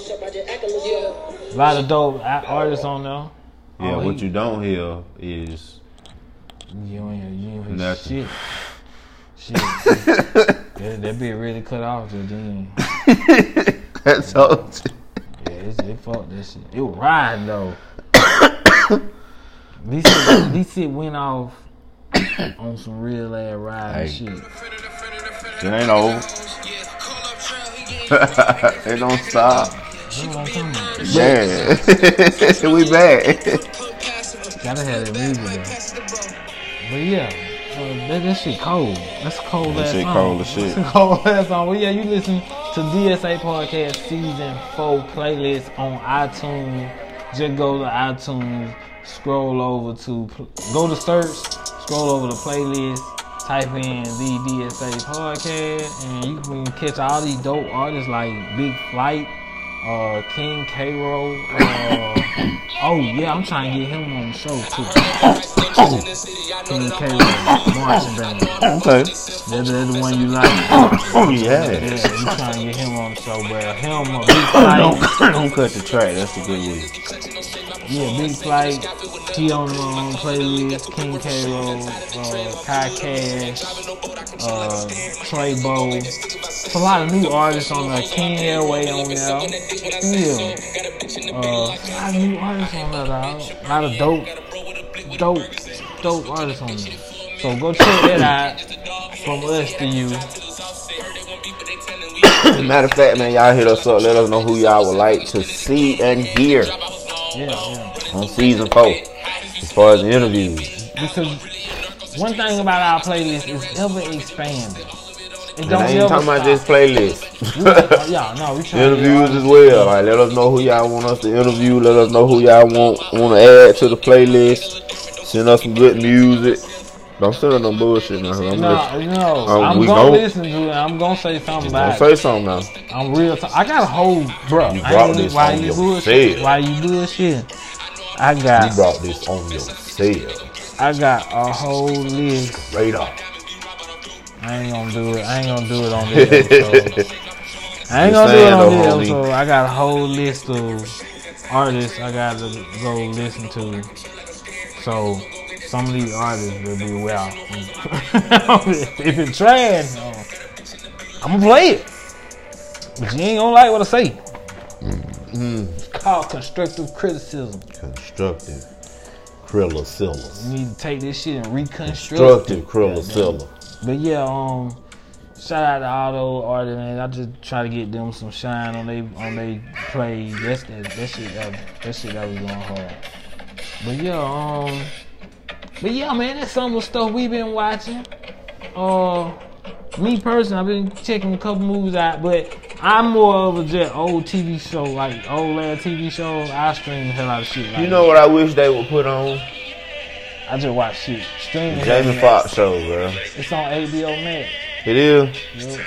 A lot of dope artists on there. Yeah, what you don't hear is you ain't hear nothing. Shit. that be really cut off till then. That's all. Yeah, it fucked that shit. It was riding though. This shit went off on some real ass riding shit. It ain't over. It don't stop. Yeah. We back. Gotta have that music though. But yeah, that shit cold. That's a cold ass song. That shit cold as shit. That's a cold ass song. But yeah, you listen to DSA Podcast Season 4 playlist on iTunes. Just go to iTunes, scroll over to, go to search, scroll over the playlist, type in the DSA Podcast, and you can catch all these dope artists like Big Flight, King K-Roll, oh yeah, I'm trying to get him on the show too. King K-Roll, marching band. Okay. That's the one you like. Oh yeah. Yeah, you trying to get him on the show, but him, Big Flight. Don't cut the track, that's a good way. Yeah, Big Flight, he on the playlist, King K-Roll, Kai Cash, Trey Bo. It's a lot of new artists on there. King Airway on there. Yeah. A lot of new artists on there, dog. A lot of dope artists on there. So go check that out from us to you. Matter of fact, man, y'all hit us up. Let us know who y'all would like to see and hear. Yeah. On season 4, as far as the interviews. Because one thing about our playlist is ever expanding. I ain't talking about just playlist. We trying interviews as well. Like, let us know who y'all want us to interview. Let us know who y'all want to add to the playlist. Send us some good music. Don't send us no bullshit now. I'm gonna listen to it. I'm gonna say something about it. Say something now. I'm real. I got a whole, bro. You brought this on yourself. Why you bullshit? You brought this on yourself. I got a whole list. Straight up. I ain't gonna do it on this episode. I ain't gonna do it on this episode. I got a whole list of artists I gotta go listen to. So some of these artists will be well. If it's trash, I'm gonna play it. But you ain't gonna like what I say. It's called constructive criticism. Constructive criticism. You need to take this shit and reconstruct. Constructive criticism. But yeah, shout out to all those artists, man. I just try to get them some shine on they play. That shit that was going hard. But yeah, man, that's some of the stuff we've been watching. Me personally, I've been checking a couple movies out, but I'm more of a just old TV show, like old ass TV shows. I stream the hell out of shit. Like, you know what I wish they would put on? I just watch shit. Stream the Jamie Foxx show, bro. It's on HBO Max. It is? Yep.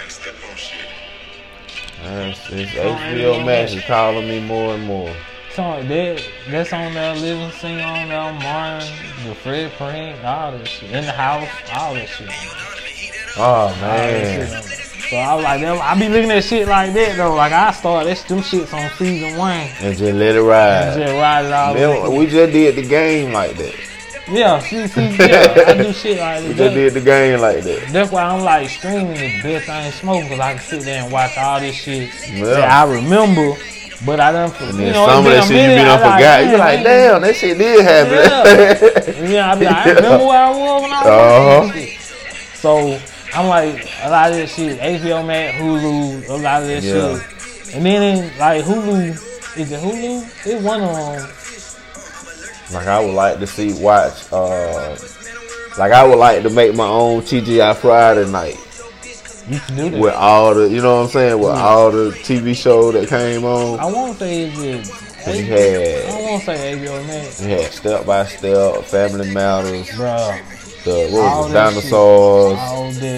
It's HBO Max is calling me more and more. So that's on there, Living Sing on there, Martin, the Fred Prince, all that shit. In the House, all that shit. Oh, man. So I was like, I be looking at shit like that, though. Like, I started them shits on season 1. And just let it ride. And just ride it all. Man, we just did the game like that. Yeah, see, I do shit like that. We just did the game like that. That's why I'm like, streaming the best thing smoking, because I can sit there and watch all this shit that I remember. But I done forgot. And then some of that shit you done forgot. You like, damn, that shit did happen. Yeah, I be like, I remember where I was when I was watching this shit. So I'm like, a lot of this shit, HBO Max, Hulu, a lot of this shit. And then like Hulu, is it Hulu? It's one of them. Like I would like to watch. Like I would like to make my own TGI Friday night. You can do that. With all the, you know what I'm saying, with all the TV shows that came on. I won't say it's I don't want to say HBO Max. You had Step by Step, Family Matters, Bruh. Dinosaurs. All that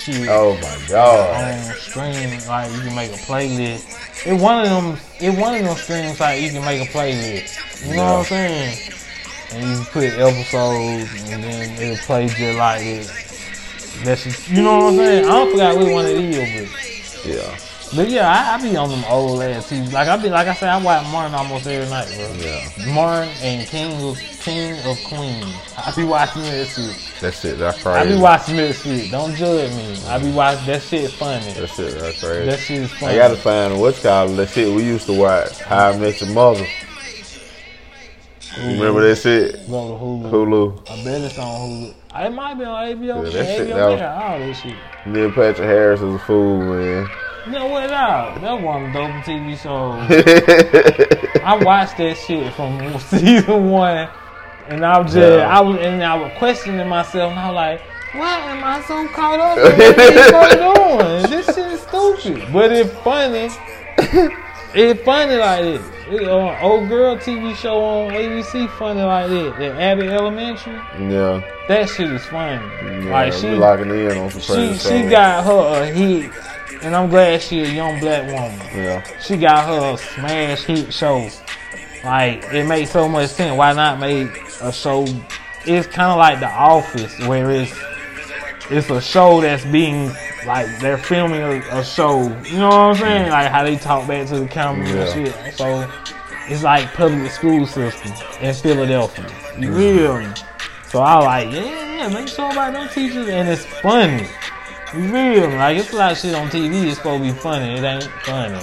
shit. Oh my god. On stream, like you can make a playlist. It one of them streams like you can make a playlist. You know what I'm saying? And you can put episodes, and then it'll play just like it. That's just, you know what I'm saying? I don't forget which one it is, but Yeah. But yeah, I be on them old ass TV. Like I said, I watch Martin almost every night, bro. Yeah. Martin and King of Queens. I be watching that shit. That shit, that's crazy. I be watching that shit. Don't judge me. I be watching that shit. Funny. That shit, that's crazy. That shit is funny. I gotta find what's called that shit we used to watch. How I Met Your Mother. You remember that shit? Go to Hulu. Hulu. I bet it's on Hulu. It might be on HBO. Yeah, that shit, HBO got all that shit. Neil Patrick Harris is a fool, man. You know what? That one dope TV show. I watched that shit from season 1, and I was questioning myself, and I was like, why am I so caught up in what they're doing? This shit is stupid, but it's funny. It's funny like this. Old girl TV show on ABC, funny like that. That Abbott Elementary. Yeah. That shit is funny. Yeah, Like she locking in on some she got her a hit. And I'm glad she a young black woman. Yeah. She got her a smash hit show. Like, it makes so much sense. Why not make a show? It's kind of like The Office, where it's a show that's being, like, they're filming a show. You know what I'm saying? Like, how they talk back to the camera and shit. So, it's like public school system in Philadelphia. You feel me? So, I was like, yeah, make sure about them teachers. And it's funny. You feel me? Like, it's a lot of shit on TV. It's supposed to be funny. It ain't funny.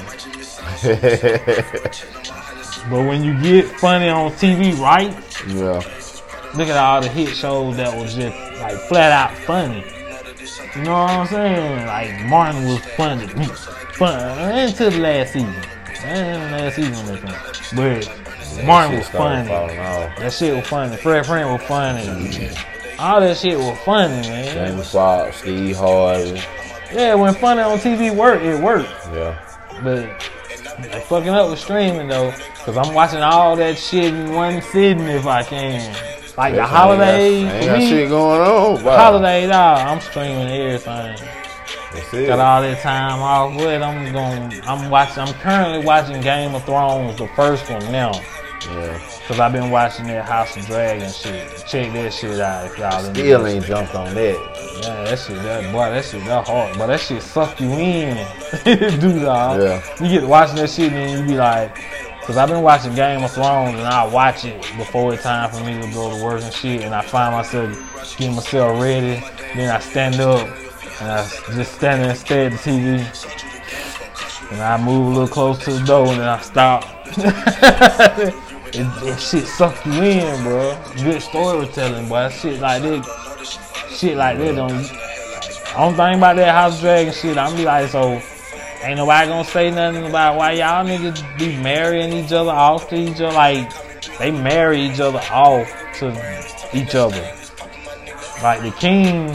But when you get funny on TV, right? Yeah. Look at all the hit shows that was just, like, flat out funny. You know what I'm saying? Like, Martin was funny. Until the last season. But Martin was funny. That shit was funny. Fred Friend was funny. All that shit was funny, man. Jamie Foxx, Steve Harvey. Yeah, when funny on TV work, it worked. Yeah. But they fucking up with streaming though, cause I'm watching all that shit in one sitting if I can. Like the holidays, ain't got shit going on. Wow. Holidays, I'm streaming everything. That's it. Got all that time off. But I'm currently watching Game of Thrones, the first one now. Yeah. Cause I've been watching that House of Dragon shit. Check that shit out if y'all still ain't jumped on that. Yeah, that shit that hard. But that shit suck you in. Dude, dog. Yeah. You get watching that shit and then you be like, cause I've been watching Game of Thrones and I watch it before it's time for me to go to work and shit, and I find myself getting myself ready. Then I stand up and I just stand there and stare at the TV. And I move a little close to the door and then I stop. It shit suck you in, bro. Good storytelling, boy. Shit like that don't. Only thing about that House of Dragon shit, I'm be like, so ain't nobody gonna say nothing about why y'all niggas be marrying each other off to each other. Like, they marry each other off to each other. Like the king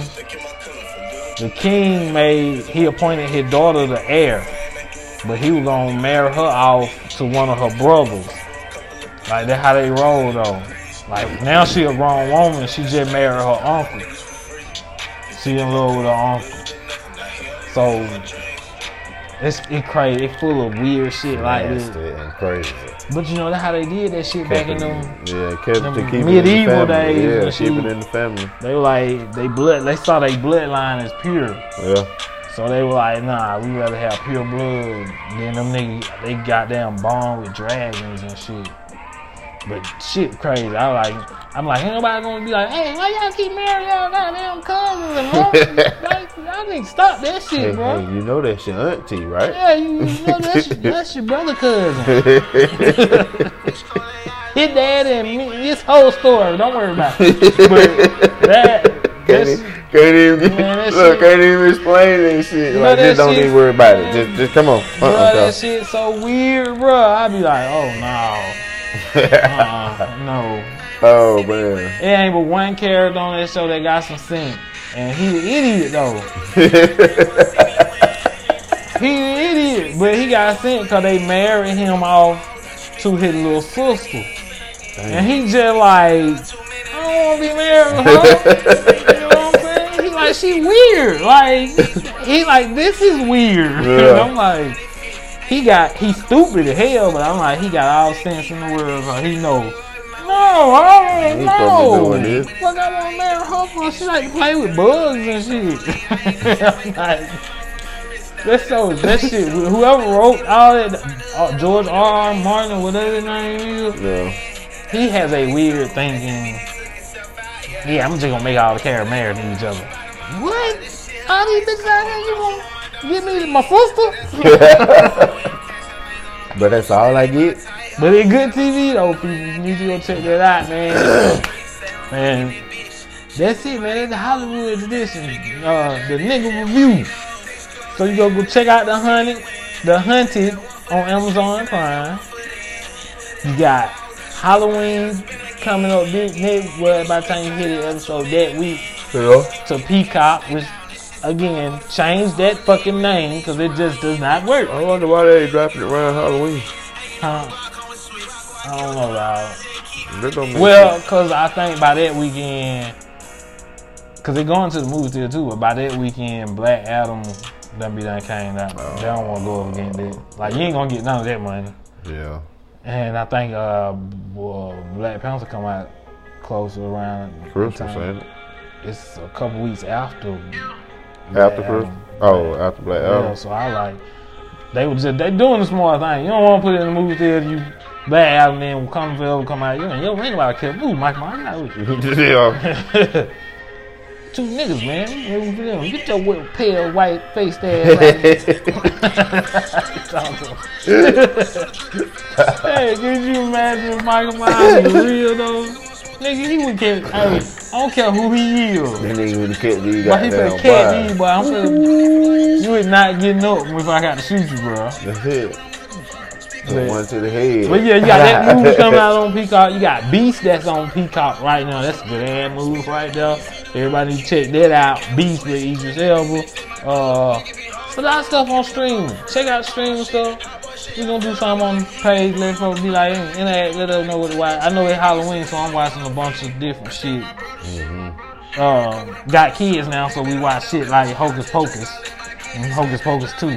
he appointed his daughter the heir, but he was gonna marry her off to one of her brothers. Like, that's how they roll though. Like, now she a grown woman, she just married her uncle. She in love with her uncle. So it's crazy. It's full of weird shit like this. And crazy. But you know that's how they did that shit back in them, medieval days. Yeah, keep it in the family. They were like they saw their bloodline as pure. Yeah. So they were like, nah, we rather have pure blood than them niggas. They goddamn born with dragons and shit. But shit crazy. I'm like, ain't nobody gonna be like, hey, why y'all keep marrying y'all goddamn cousins and moms? Like, y'all need to stop that shit, bro. Hey, you know that's your auntie, right? Yeah, you know that's your brother cousin. His dad and me, this whole story. Don't worry about it. But can't even explain that shit. Like, just don't even worry about it. Just come on. Bro, that shit so weird, bro. I be like, oh no. No. Oh man. It ain't but one character on that show that got some sense. And he the idiot though. He the idiot. But he got sense because they married him off to his little sister. Dang. And he just like, I don't want to be married with her. You know what I'm saying? He like, that shit weird. Like, he like, this is weird. Yeah. And I'm like, he's stupid as hell, but I'm like, he got all the sense in the world, so he knows. No, I don't know. Fuck, I want to marry her for. She like to play with bugs and shit. I'm like, that shit. Whoever wrote all that, George R. Martin or whatever his name is, Yeah. he has a weird thinking. Yeah, I'm just gonna make all the characters marry to each other. What? All these bitches out here, you gonna give me my sister? But that's all I get. But it's good TV though, people. You need to go check that out, man. Man, that's it, man. It's the Hollywood edition. The nigga review. So you go check out The Hunted on Amazon Prime. You got Halloween coming up big next. Well, by the time you hit the episode that week, to Peacock, which again change that fucking name because it just does not work. I wonder why they dropping it around Halloween. I don't know, dog. Well, because I think by that weekend, because they're going to the movie theater too, but by that weekend, Black Adam done came out. They don't want to go up against that. Like, you ain't going to get none of that money. Yeah. And I think Black Panther come out closer around Christmas, ain't it? It's a couple weeks after. After Christmas? After Black Adam. Yeah, so I like, they doing the smart thing. You don't want to put it in the movie theater, you Black Adam, then come out. You know, yo, ain't nobody care. Ooh, Mike, I'm not with you. Yeah. Two niggas, man. Get your pale white faced ass Hey, could you imagine if Michael Myers was real though? Nigga, he would care. I don't care who he is. That nigga would have kept these But he said, "Cat these, boy. I'm saying you is not getting up if I got to shoot you, bro." That's it. One to the head. But yeah, you got that movie coming out on Peacock. You got Beast that's on Peacock right now. That's a good ass movie right there. Everybody need to check that out. Beast with Idris Elba. It's a lot of stuff on streaming. Check out streaming stuff. We're gonna do something on the page. Let folks be like, let us know what to watch. I know it's Halloween, so I'm watching a bunch of different shit. Got kids now, so we watch shit like Hocus Pocus. And Hocus Pocus 2.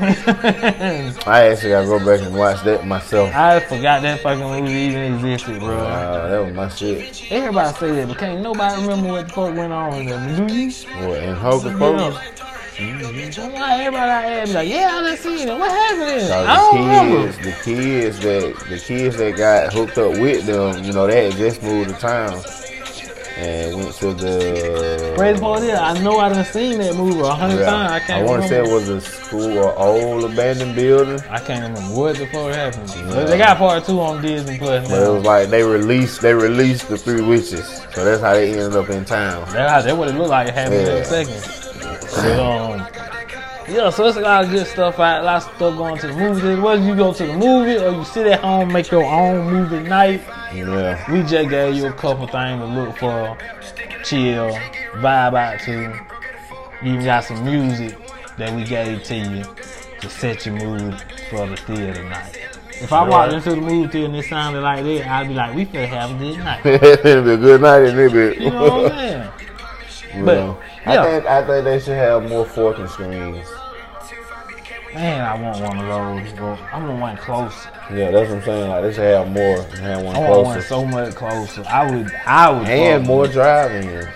I actually gotta go back and watch that myself. I forgot that fucking movie even existed, bro. That was my shit. Everybody say that, but can't nobody remember what the fuck went on in there. Do you? What, in Hocus Pocus? Everybody asked me like, yeah, I done seen it. What happened? I don't remember. The kids that got hooked up with them, you know, they had just moved to town. And went to the... Crazy part is, I know I done seen that movie 100 times. I can't remember. I want to say it was a school or old abandoned building. I can't remember what the fuck happened. Yeah. They got part 2 on Disney Plus now. But it was like they released the 3 witches. So that's how they ended up in town. That's what it looked like. It happened in a second. Yeah, so it's a lot of good stuff out. A lot of stuff going to the movies. Whether you go to the movie or you sit at home, make your own movie night. Yeah. We just gave you a couple things to look for, chill, vibe out to. You even got some music that we gave to you to set your mood for the theater night. If I walked into the movie theater and it sounded like that, I'd be like, we finna have a good night. It'll be a good night, and it be. You know what I'm saying? Yeah. But yeah. I think they should have more 4K screens. Man, I want one of those, bro. I want one closer. Yeah, that's what I'm saying. Like, they should have more and have one closer. I want one so much closer. I would. And more driving here.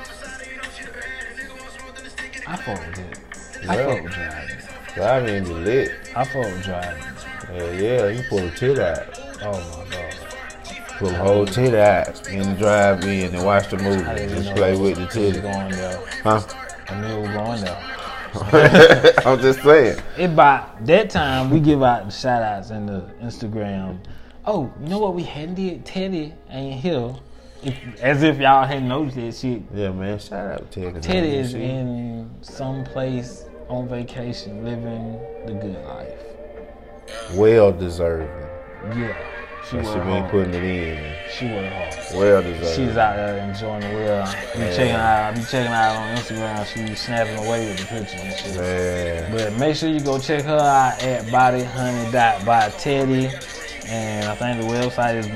I fuck with it. I fuck with driving. Driving be lit. I fuck with driving. Yeah, you pull a tit out. Oh my god. Pull a whole tit out in the drive-in and watch the movie. Just play with the titty. Huh? I knew it was going there. I'm just saying. By that time, we give out the shout outs in the Instagram. Oh, you know what we hadn't did? Teddy ain't here. As if y'all hadn't noticed that shit. Yeah, man. Shout out to Teddy. Teddy is in some place on vacation, living the good life. Well deserving. Yeah. She been putting it in. She worked hard. Well deserved. She's out there enjoying the well. I be checking her out on Instagram. She's snapping away with the pictures and shit. Man. But make sure you go check her out at bodyhoney.byteddy. And I think the website is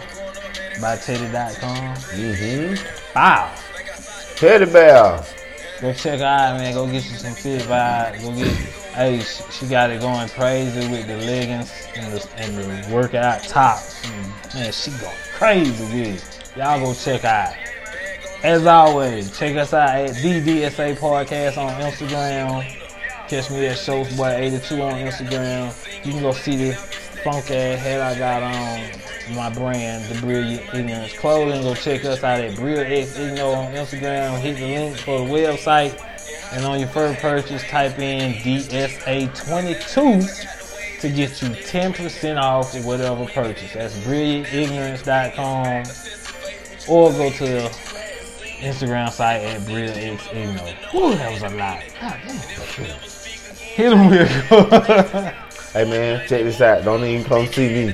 bodyhoneybyteddy.com. Mm-hmm. Wow. Teddy bear. Go check her out, man. Go get you some fit vibes. Go get. Hey, she got it going crazy with the leggings and the workout tops. Man, she going crazy with it. Y'all go check her out. As always, check us out at DDSA Podcast on Instagram. Catch me at Showsboy82 on Instagram. You can go see the funk ass hat I got on my brand, The Brilliant Ignorance Clothing. Go check us out at BrillXIgno on Instagram. Hit the link for the website. And on your first purchase, type in DSA22 to get you 10% off of whatever purchase. That's BrilliantIgnorance.com. Or go to the Instagram site at BrillXIgno. Ooh, that was a lot. God damn. Hit him with it. Hey man, check this out. Don't even come see me.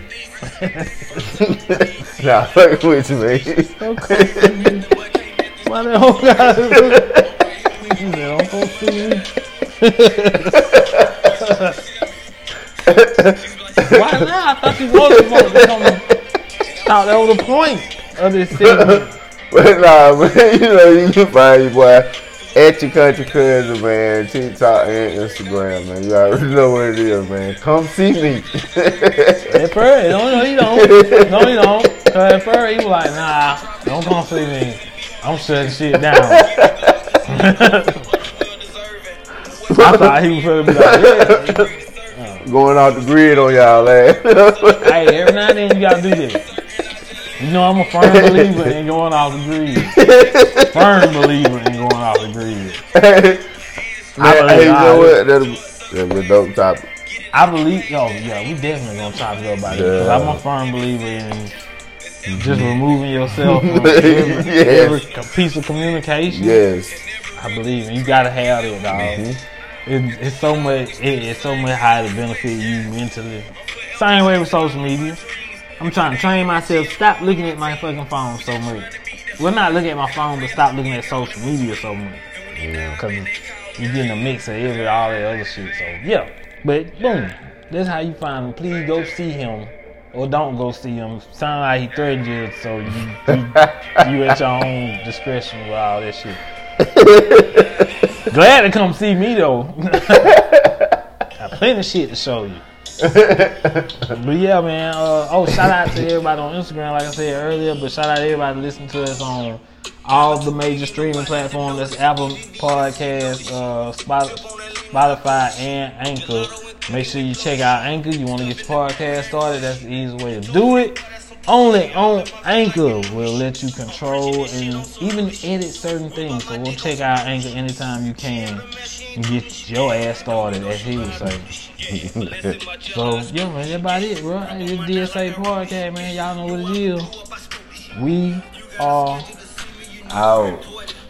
Nah, fuck with you, man. Don't come see me. Why the whole guy? He said, don't come see me. Why not? I thought you was supposed to come. Thought that was the point of this segment. But nah, man, you know, you can find your boy at your country cousin, man, TikTok and Instagram, man. You already know what it is, man. Come see me. At first, no, he don't. No, he don't. Cause at first, he was like, nah, don't come see me. I'm shutting shit down. I thought he was going to be like, yeah. Going off the grid on y'all, man. Hey, every now and then you got to do this. You know, I'm a firm believer in going off the grid. Firm believer in going off the grid. Man, hey, you know what? That's a dope topic. I believe, yeah, we definitely gonna chop it up about it. Because I'm a firm believer in just removing yourself from every piece of communication. Yes. I believe in. You gotta have it, dog. It's so much. It's so much how to benefit you mentally. Same way with social media. I'm trying to train myself. Stop looking at my fucking phone so much. Well, not looking at my phone, but stop looking at social media so much. Yeah. Because you're getting a mix of all that other shit. So, yeah. But, boom. That's how you find him. Please go see him. Or don't go see him. Sound like he threatened you, so you at your own discretion with all that shit. Glad to come see me, though. Got plenty of shit to show you. But yeah, man. Shout out to everybody on Instagram, like I said earlier. But shout out to everybody listening to us on all the major streaming platforms. That's Apple Podcasts, Spotify, and Anchor. Make sure you check out Anchor. You want to get your podcast started? That's the easiest way to do it. Only on Anchor will let you control and even edit certain things. So we'll check out Anchor anytime you can and get your ass started, as he would say. So, yeah, man, that's about it, bro. Hey, this DSA Podcast, man. Y'all know what it is. We are out.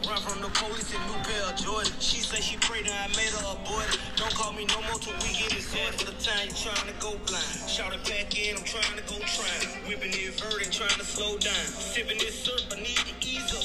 Don't call me no more till we get it set for the time you trying to go blind. Shout it back in, I'm trying to go try. Whipping it vert and trying to slow down. Sipping this syrup, I need to ease up.